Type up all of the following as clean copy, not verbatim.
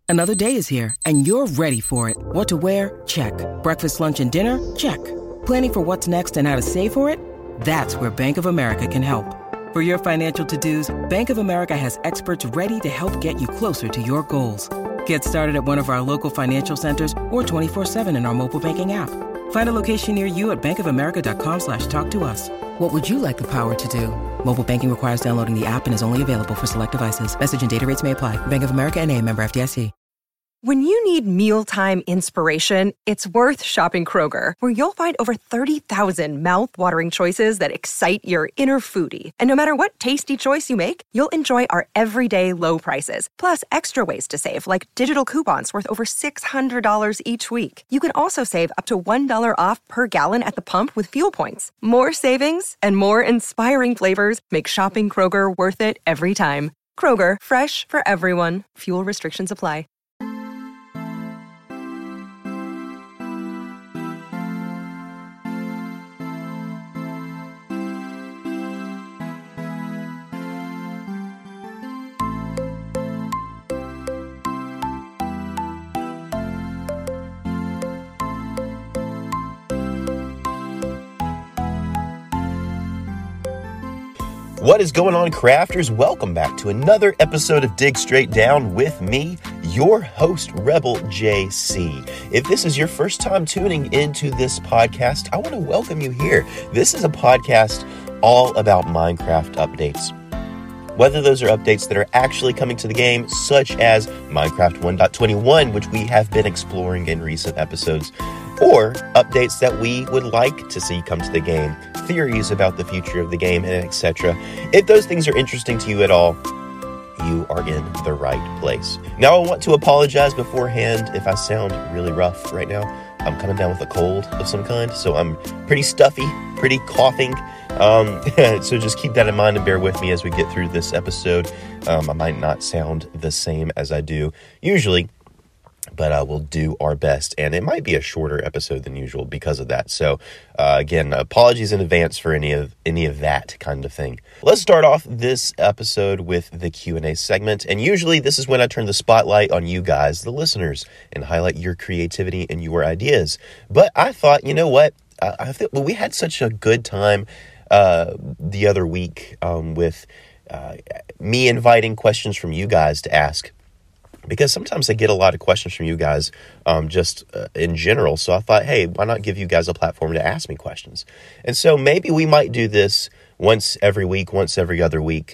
Another day is here, and you're ready for it. What to wear? Check. Breakfast, lunch, and dinner? Check. Planning for what's next and how to save for it? That's where Bank of America can help. For your financial to-dos, Bank of America has experts ready to help get you closer to your goals. Get started at one of our local financial centers or 24/7 in our mobile banking app. Find a location near you at bankofamerica.com/talktous. What would you like the power to do? Mobile banking requires downloading the app and is only available for select devices. Message and data rates may apply. Bank of America N.A., member FDIC. When you need mealtime inspiration, it's worth shopping Kroger, where you'll find over 30,000 mouth-watering choices that excite your inner foodie. And no matter what tasty choice you make, you'll enjoy our everyday low prices, plus extra ways to save, like digital coupons worth over $600 each week. You can also save up to $1 off per gallon at the pump with fuel points. More savings and more inspiring flavors make shopping Kroger worth it every time. Kroger, fresh for everyone. Fuel restrictions apply. What is going on, crafters? Welcome back to another episode of Dig Straight Down with me, your host, Rebel JC. If this is your first time tuning into this podcast, I want to welcome you here. This is a podcast all about Minecraft updates. Whether those are updates that are actually coming to the game, such as Minecraft 1.21, which we have been exploring in recent episodes, or updates that we would like to see come to the game, theories about the future of the game, and etc. If those things are interesting to you at all, you are in the right place. Now, I want to apologize beforehand if I sound really rough right now. I'm coming down with a cold of some kind, so I'm pretty stuffy, pretty coughing. So just keep that in mind and bear with me as we get through this episode. I might not sound the same as I do usually, but we'll do our best, and it might be a shorter episode than usual because of that. So, again, apologies in advance for any of that kind of thing. Let's start off this episode with the Q&A segment, and usually this is when I turn the spotlight on you guys, the listeners, and highlight your creativity and your ideas. But I thought, you know what? I think we had such a good time the other week with me inviting questions from you guys to ask. Because sometimes I get a lot of questions from you guys just in general. So I thought, hey, why not give you guys a platform to ask me questions? And so maybe we might do this once every week, once every other week,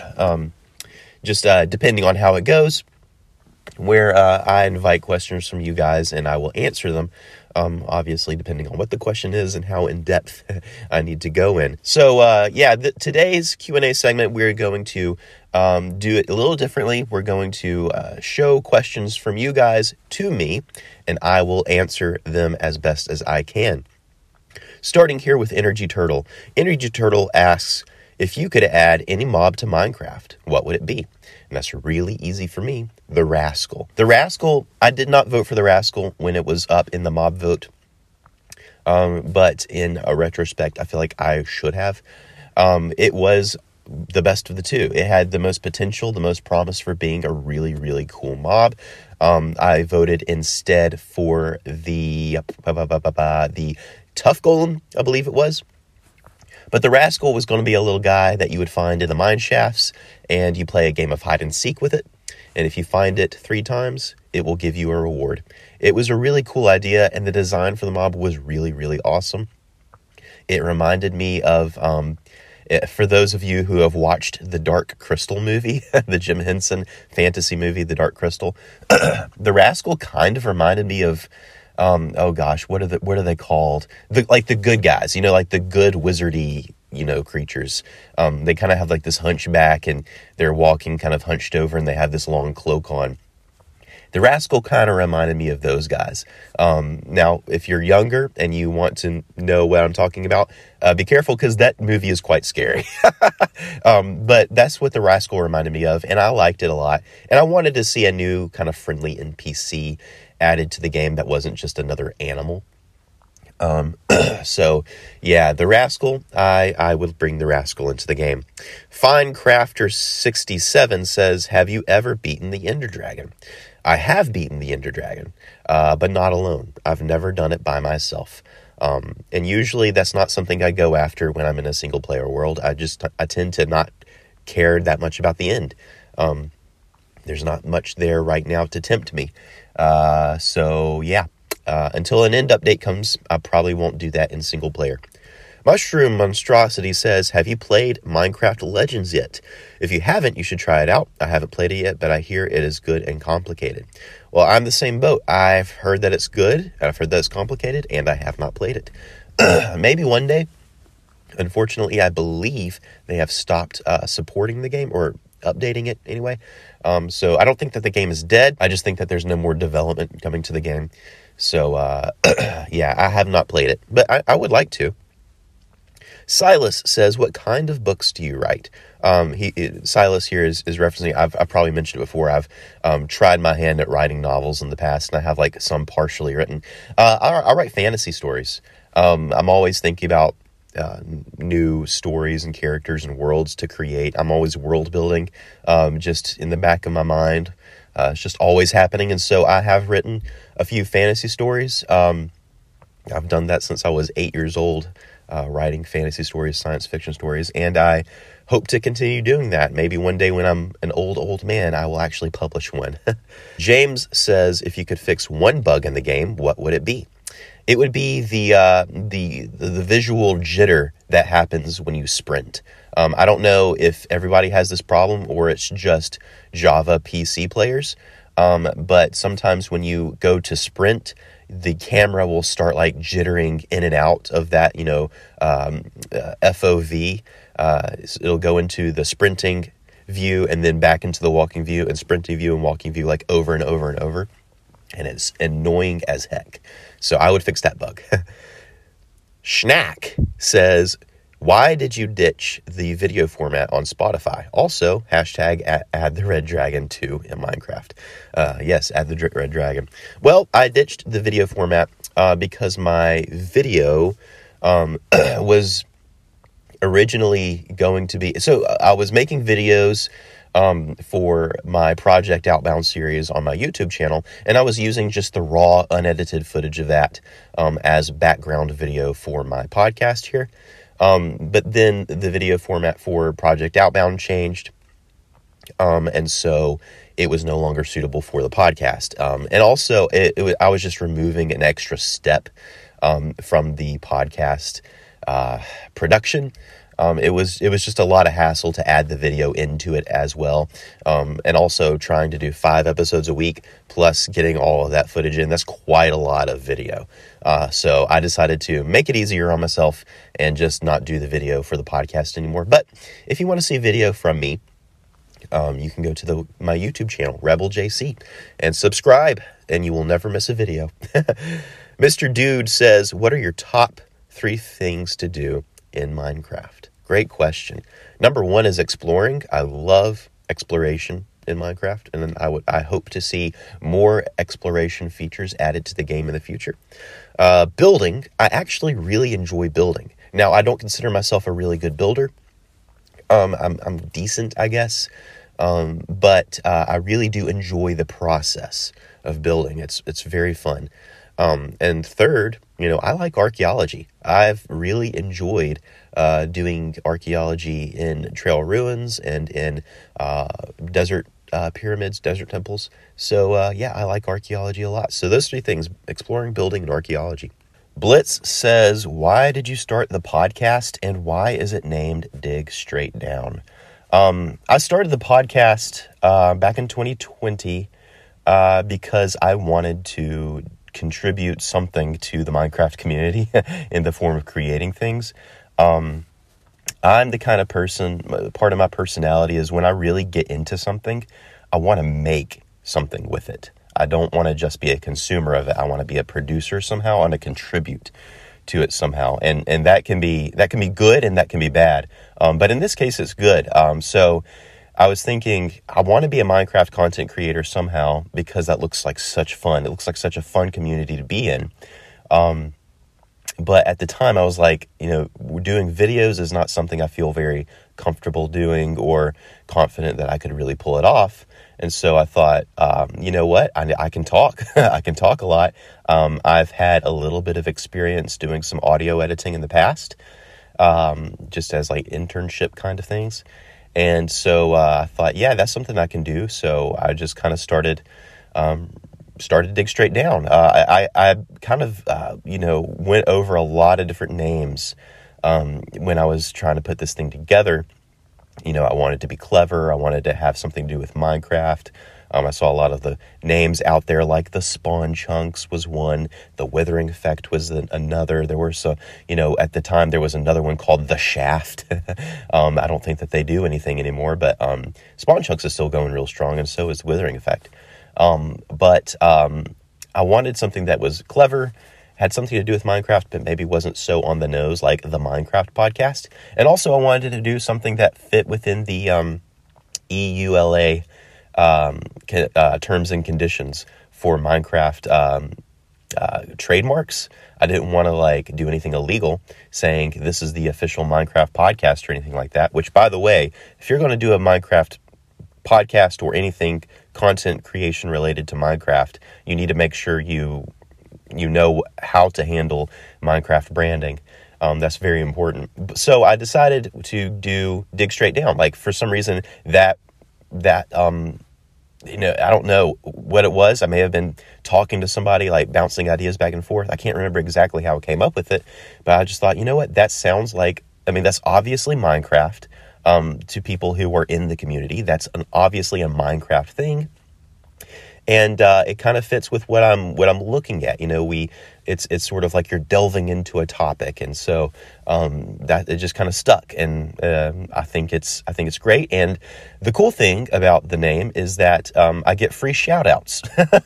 just depending on how it goes, where I invite questions from you guys and I will answer them, obviously depending on what the question is and how in-depth I need to go in. So today's Q&A segment, we're going to do it a little differently. We're going to show questions from you guys to me, and I will answer them as best as I can. Starting here with Energy Turtle. Energy Turtle asks, if you could add any mob to Minecraft, what would it be? And that's really easy for me. The Rascal. The Rascal, I did not vote for the Rascal when it was up in the mob vote. But in a retrospect, I feel like I should have. It was the best of the two. It had the most potential, the most promise for being a really, really cool mob. I voted instead for the Tough Golem, I believe it was. But the Rascal was going to be a little guy that you would find in the mine shafts, and you play a game of hide and seek with it. And if you find it 3 times, it will give you a reward. It was a really cool idea, and the design for the mob was really, really awesome. It reminded me of, for those of you who have watched the Dark Crystal movie, the Jim Henson fantasy movie, The Dark Crystal, the Rascal kind of reminded me of, what are they called? The good guys, like the good wizardy, creatures. They kind of have like this hunchback and they're walking kind of hunched over and they have this long cloak on. The Rascal kind of reminded me of those guys. Now, if you're younger and you want to know what I'm talking about, be careful because that movie is quite scary. But that's what the Rascal reminded me of, and I liked it a lot. And I wanted to see a new kind of friendly NPC added to the game that wasn't just another animal. So, yeah, the Rascal, I would bring the Rascal into the game. Finecrafter67 says, have you ever beaten the Ender Dragon? I have beaten the Ender Dragon, but not alone. I've never done it by myself. And usually that's not something I go after when I'm in a single player world. I tend to not care that much about the end. There's not much there right now to tempt me. So yeah, until an end update comes, I probably won't do that in single player. Mushroom Monstrosity says, have you played Minecraft Legends yet? If you haven't, you should try it out. I haven't played it yet, but I hear it is good and complicated. Well, I'm the same boat. I've heard that it's good, I've heard that it's complicated, and I have not played it. Maybe one day. Unfortunately, I believe they have stopped supporting the game, or updating it anyway. So I don't think that the game is dead. I just think that there's no more development coming to the game. So, yeah, I have not played it, but I would like to. Silas says, what kind of books do you write? Silas here is referencing, I've probably mentioned it before, I've tried my hand at writing novels in the past, and I have like some partially written. I write fantasy stories. I'm always thinking about new stories and characters and worlds to create. I'm always world building, just in the back of my mind. It's just always happening, and so I have written a few fantasy stories. I've done that since I was 8 years old. Writing fantasy stories, science fiction stories, and I hope to continue doing that. Maybe one day when I'm an old man, I will actually publish one. James says, if you could fix one bug in the game, what would it be? It would be the visual jitter that happens when you sprint. I don't know if everybody has this problem or it's just Java PC players, but sometimes when you go to sprint, the camera will start like jittering in and out of that, FOV. It'll go into the sprinting view and then back into the walking view and sprinting view and walking view, like over and over and over. And it's annoying as heck. So I would fix that bug. Schnack says, why did you ditch the video format on Spotify? Also, hashtag add the Red Dragon to in Minecraft. Yes, add the Red Dragon. Well, I ditched the video format because my video was originally going to be... So I was making videos for my Project Outbound series on my YouTube channel, and I was using just the raw, unedited footage of that as background video for my podcast here. But then the video format for Project Outbound changed, and so it was no longer suitable for the podcast. And also, I was just removing an extra step from the podcast production. It was just a lot of hassle to add the video into it as well, and also trying to do 5 episodes a week plus getting all of that footage in. That's quite a lot of video. So I decided to make it easier on myself and just not do the video for the podcast anymore. But if you want to see video from me, you can go to my YouTube channel, Rebel JC, and subscribe, and you will never miss a video. Mr. Dude says, what are your top 3 things to do in Minecraft? Great question. Number 1 is exploring. I love exploration in Minecraft, and then I hope to see more exploration features added to the game in the future. Building, I actually really enjoy building. Now, I don't consider myself a really good builder. I'm decent, I guess, but I really do enjoy the process of building. It's very fun. And third, I like archaeology. I've really enjoyed doing archaeology in trail ruins and in desert pyramids, desert temples. So, yeah, I like archaeology a lot. So those 3 things, exploring, building, and archaeology. Blitz says, why did you start the podcast and why is it named Dig Straight Down? I started the podcast back in 2020 because I wanted to contribute something to the Minecraft community in the form of creating things. I'm the kind of person, part of my personality is when I really get into something, I want to make something with it. I don't want to just be a consumer of it. I want to be a producer somehow. I want to contribute to it somehow. And that can be good and that can be bad. But in this case, it's good. So I was thinking, I want to be a Minecraft content creator somehow because that looks like such fun. It looks like such a fun community to be in. But at the time I was like, doing videos is not something I feel very comfortable doing or confident that I could really pull it off. And so I thought, you know what, I can talk. I can talk a lot. I've had a little bit of experience doing some audio editing in the past, just as like internship kind of things. And so I thought, yeah, that's something I can do. So I just kind of started to dig straight down. I kind of, went over a lot of different names when I was trying to put this thing together. I wanted to be clever. I wanted to have something to do with Minecraft. I saw a lot of the names out there, like the Spawn Chunks was one. The Withering Effect was another. There were some, at the time there was another one called The Shaft. I don't think that they do anything anymore, but Spawn Chunks is still going real strong, and so is Withering Effect. But I wanted something that was clever, had something to do with Minecraft, but maybe wasn't so on the nose like the Minecraft podcast. And also I wanted to do something that fit within the EULA terms and conditions for Minecraft trademarks. I didn't want to do anything illegal saying this is the official Minecraft podcast or anything like that, which, by the way, if you're going to do a Minecraft podcast or anything content creation related to Minecraft, you need to make sure you know how to handle Minecraft branding. That's very important. So I decided to dig straight down. Like, for some reason that I don't know what it was. I may have been talking to somebody, like bouncing ideas back and forth. I can't remember exactly how I came up with it, but I just thought, you know what, that sounds like, that's obviously Minecraft. To people who are in the community, that's obviously a Minecraft thing. And it kind of fits with what I'm looking at. It's sort of like you're delving into a topic, and so that it just kind of stuck. And I think it's great. And the cool thing about the name is that I get free shout outs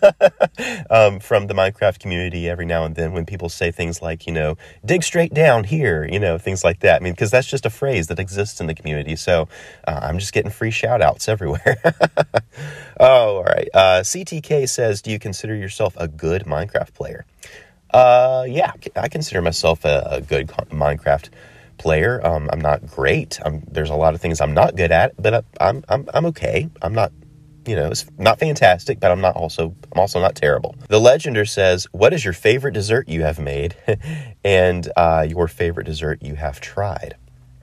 from the Minecraft community every now and then when people say things like, dig straight down here, things like that. Because that's just a phrase that exists in the community. So I'm just getting free shout outs everywhere. Oh, all right. CTK says, do you consider yourself a good Minecraft player? Yeah, I consider myself a good Minecraft player. I'm not great. There's a lot of things I'm not good at, but I'm okay. I'm not, it's not fantastic, but I'm also not terrible. The Legender says, what is your favorite dessert you have made and your favorite dessert you have tried?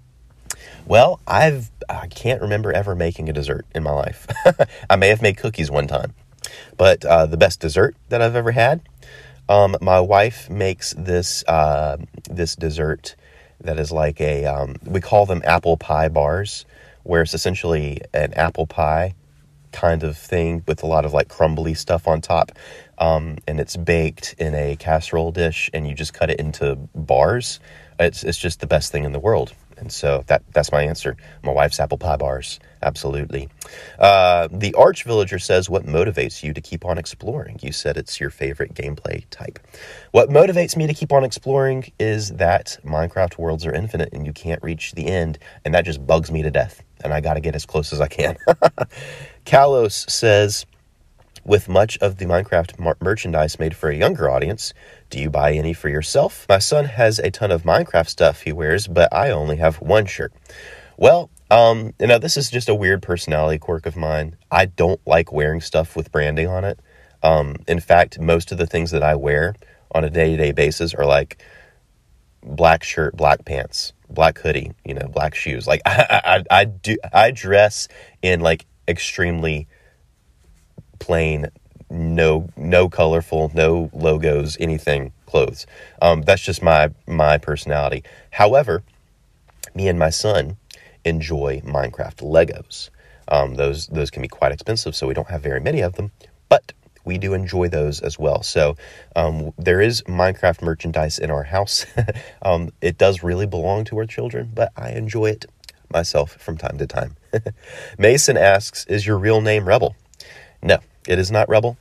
Well, I can't remember ever making a dessert in my life. I may have made cookies one time, but the best dessert that I've ever had, my wife makes this dessert that is like we call them apple pie bars, where it's essentially an apple pie kind of thing with a lot of crumbly stuff on top, and it's baked in a casserole dish, and you just cut it into bars. It's just the best thing in the world. And so that's my answer. My wife's apple pie bars. Absolutely. The Arch Villager says, what motivates you to keep on exploring? You said it's your favorite gameplay type. What motivates me to keep on exploring is that Minecraft worlds are infinite and you can't reach the end. And that just bugs me to death. And I got to get as close as I can. Kalos says, with much of the Minecraft merchandise made for a younger audience, do you buy any for yourself? My son has a ton of Minecraft stuff he wears, but I only have one shirt. Well, this is just a weird personality quirk of mine. I don't like wearing stuff with branding on it. In fact, most of the things that I wear on a day-to-day basis are like black shirt, black pants, black hoodie, black shoes. Like I dress in extremely plain, no colorful, no logos, anything clothes. That's just my personality. However, me and my son enjoy Minecraft Legos. Those can be quite expensive, so we don't have very many of them, but we do enjoy those as well. So there is Minecraft merchandise in our house. It does really belong to our children, but I enjoy it myself from time to time. Mason asks, is your real name Rebel? No, it is not Rebel.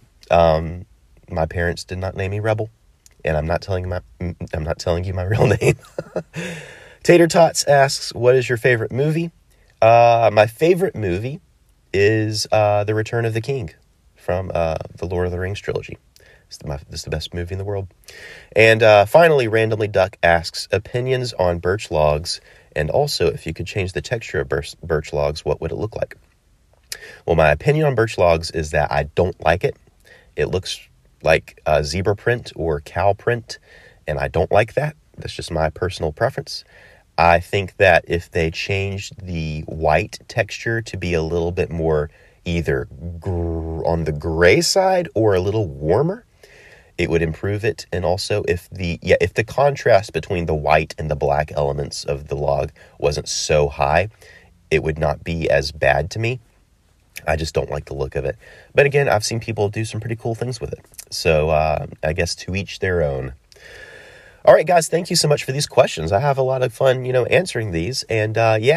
My parents did not name me Rebel, and I'm not telling you my real name. Tater Tots asks, what is your favorite movie? My favorite movie is The Return of the King from the Lord of the Rings trilogy. It's the best movie in the world. And finally, Randomly Duck asks, opinions on birch logs, and also if you could change the texture of birch logs, what would it look like? Well, my opinion on birch logs is that I don't like it. It looks like zebra print or cow print, and I don't like that. That's just my personal preference. I think that if they changed the white texture to be a little bit more either on the gray side or a little warmer, it would improve it. And also if the contrast between the white and the black elements of the log wasn't so high, it would not be as bad to me. I just don't like the look of it. But again, I've seen people do some pretty cool things with it. So I guess to each their own. All right, guys, thank you so much for these questions. I have a lot of fun, answering these. And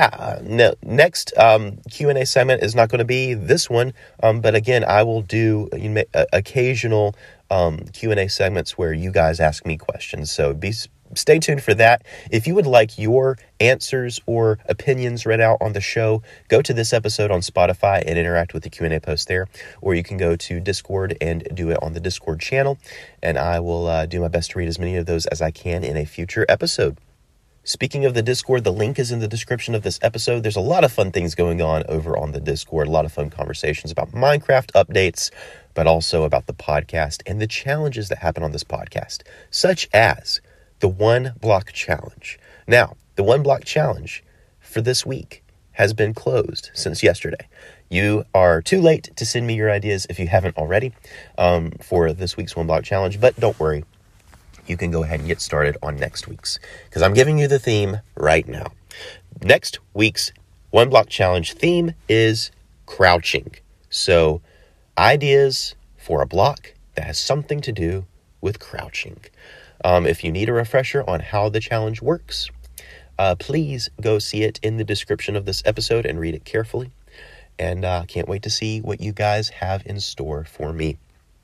next Q&A segment is not going to be this one. But again, I will do occasional Q&A segments where you guys ask me questions. So stay tuned for that. If you would like your answers or opinions read out on the show, go to this episode on Spotify and interact with the Q&A post there. Or you can go to Discord and do it on the Discord channel. And I will do my best to read as many of those as I can in a future episode. Speaking of the Discord, the link is in the description of this episode. There's a lot of fun things going on over on the Discord, a lot of fun conversations about Minecraft updates, but also about the podcast and the challenges that happen on this podcast, such as the 1 block challenge. Now, the 1 block challenge for this week has been closed since yesterday. You are too late to send me your ideas if you haven't already for this week's 1 block challenge, but don't worry. You can go ahead and get started on next week's because I'm giving you the theme right now. Next week's 1 block challenge theme is crouching. So ideas for a block that has something to do with crouching. If you need a refresher on how the challenge works, please go see it in the description of this episode and read it carefully. And can't wait to see what you guys have in store for me.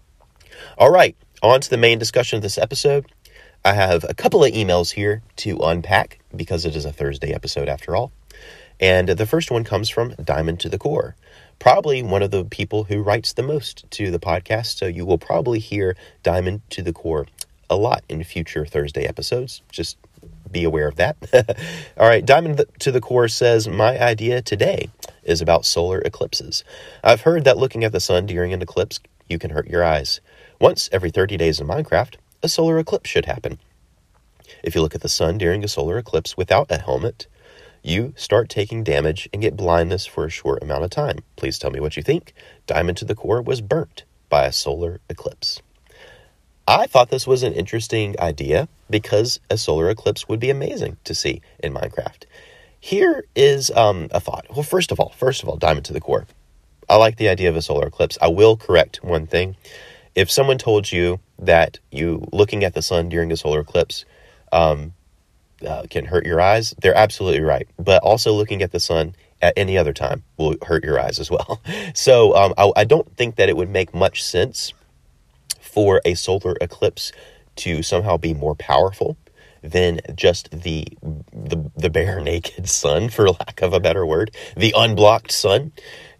All right, on to the main discussion of this episode. I have a couple of emails here to unpack because it is a Thursday episode after all. And the first one comes from Diamond to the Core, probably one of the people who writes the most to the podcast. So you will probably hear Diamond to the Core a lot in future Thursday episodes. Just be aware of that. All right, Diamond to the Core says, my idea today is about solar eclipses. I've heard that looking at the sun during an eclipse, you can hurt your eyes. Once every 30 days in Minecraft, a solar eclipse should happen. If you look at the sun during a solar eclipse without a helmet, you start taking damage and get blindness for a short amount of time. Please tell me what you think. Diamond to the Core was burnt by a solar eclipse. I thought this was an interesting idea because a solar eclipse would be amazing to see in Minecraft. Here is a thought. Well, first of all, Diamond to the Core. I like the idea of a solar eclipse. I will correct one thing. If someone told you that you looking at the sun during a solar eclipse can hurt your eyes, they're absolutely right. But also looking at the sun at any other time will hurt your eyes as well. So I don't think that it would make much sense for a solar eclipse to somehow be more powerful than just the bare naked sun, for lack of a better word, the unblocked sun.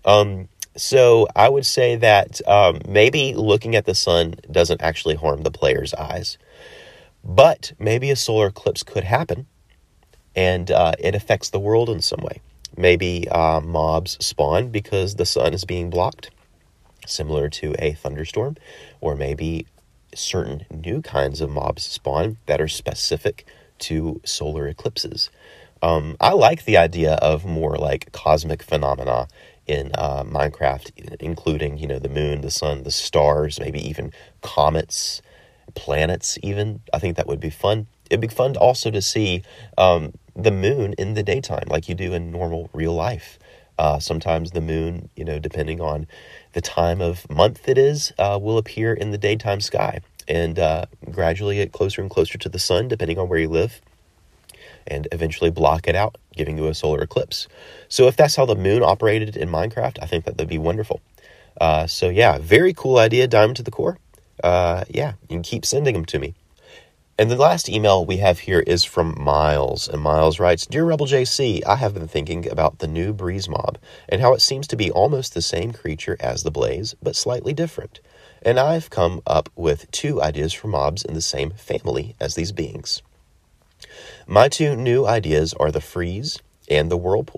So I would say that maybe looking at the sun doesn't actually harm the player's eyes, but maybe a solar eclipse could happen and it affects the world in some way. Maybe mobs spawn because the sun is being blocked, similar to a thunderstorm, or maybe certain new kinds of mobs spawn that are specific to solar eclipses. I like the idea of more like cosmic phenomena in Minecraft, including, the moon, the sun, the stars, maybe even comets, planets even. I think that would be fun. It'd be fun also to see the moon in the daytime like you do in normal real life. Sometimes the moon, depending on the time of month it is, will appear in the daytime sky and gradually get closer and closer to the sun, depending on where you live, and eventually block it out, giving you a solar eclipse. So if that's how the moon operated in Minecraft, I think that would be wonderful. So yeah, very cool idea, Diamond to the Core. You can keep sending them to me. And the last email we have here is from Miles, and Miles writes, Dear Rebel JC, I have been thinking about the new Breeze Mob and how it seems to be almost the same creature as the Blaze, but slightly different. And I've come up with 2 ideas for mobs in the same family as these beings. My 2 new ideas are the Freeze and the Whirlpool.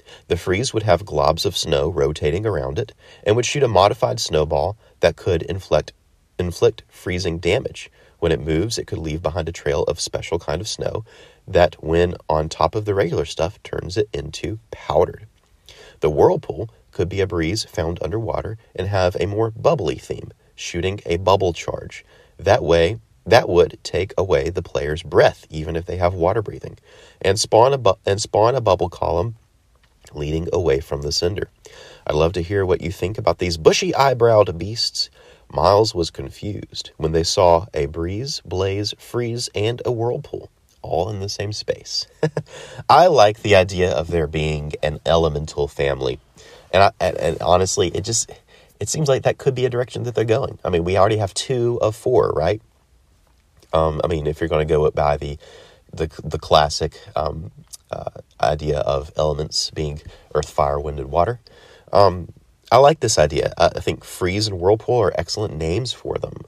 The freeze would have globs of snow rotating around it and would shoot a modified snowball that could inflict freezing damage. When it moves, it could leave behind a trail of special kind of snow that, when on top of the regular stuff, turns it into powdered. The whirlpool could be a breeze found underwater and have a more bubbly theme, shooting a bubble charge. That would take away the player's breath, even if they have water breathing, and spawn a bubble column leading away from the sender. I'd love to hear what you think about these bushy-eyebrowed beasts. Miles was confused when they saw a breeze, blaze, freeze, and a whirlpool, all in the same space. I like the idea of there being an elemental family. And honestly, it seems like that could be a direction that they're going. I mean, we already have 2 of 4, right? I mean, if you're going to go by the classic idea of elements being earth, fire, wind, and water, I like this idea. I think freeze and whirlpool are excellent names for them.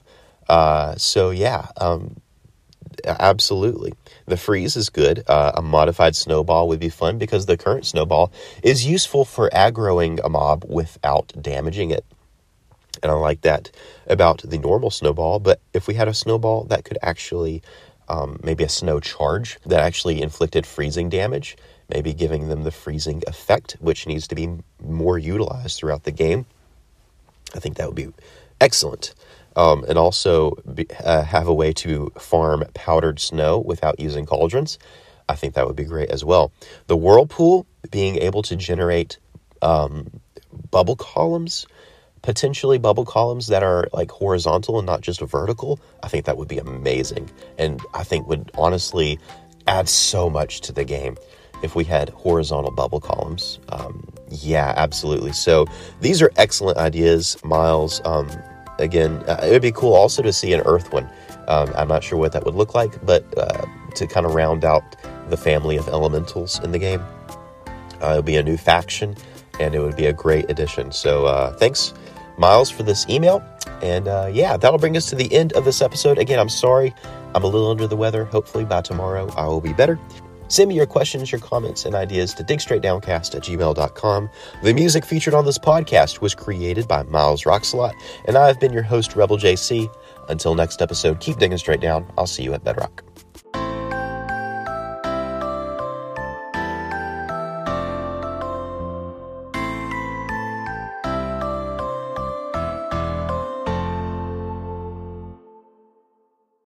Absolutely. The freeze is good. A modified snowball would be fun because the current snowball is useful for aggroing a mob without damaging it. And I like that about the normal snowball. But if we had a snowball that could actually, maybe a snow charge that actually inflicted freezing damage, maybe giving them the freezing effect, which needs to be more utilized throughout the game, I think that would be excellent. And also have a way to farm powdered snow without using cauldrons. I think that would be great as well. The whirlpool, being able to generate bubble columns, potentially bubble columns that are like horizontal and not just vertical, I think that would be amazing. And I think would honestly add so much to the game if we had horizontal bubble columns. Yeah, absolutely. So these are excellent ideas, Miles. Again, it would be cool also to see an earth one. I'm not sure what that would look like, but to kind of round out the family of elementals in the game. It would be a new faction, and it would be a great addition. So thanks, Miles, for this email. And yeah, that'll bring us to the end of this episode. Again, I'm sorry, I'm a little under the weather. Hopefully by tomorrow I will be better. Send me your questions, your comments, and ideas to digstraightdowncast@gmail.com. The music featured on this podcast was created by Miles Roxlott, and I've been your host, Rebel JC. Until next episode, keep digging straight down. I'll see you at Bedrock.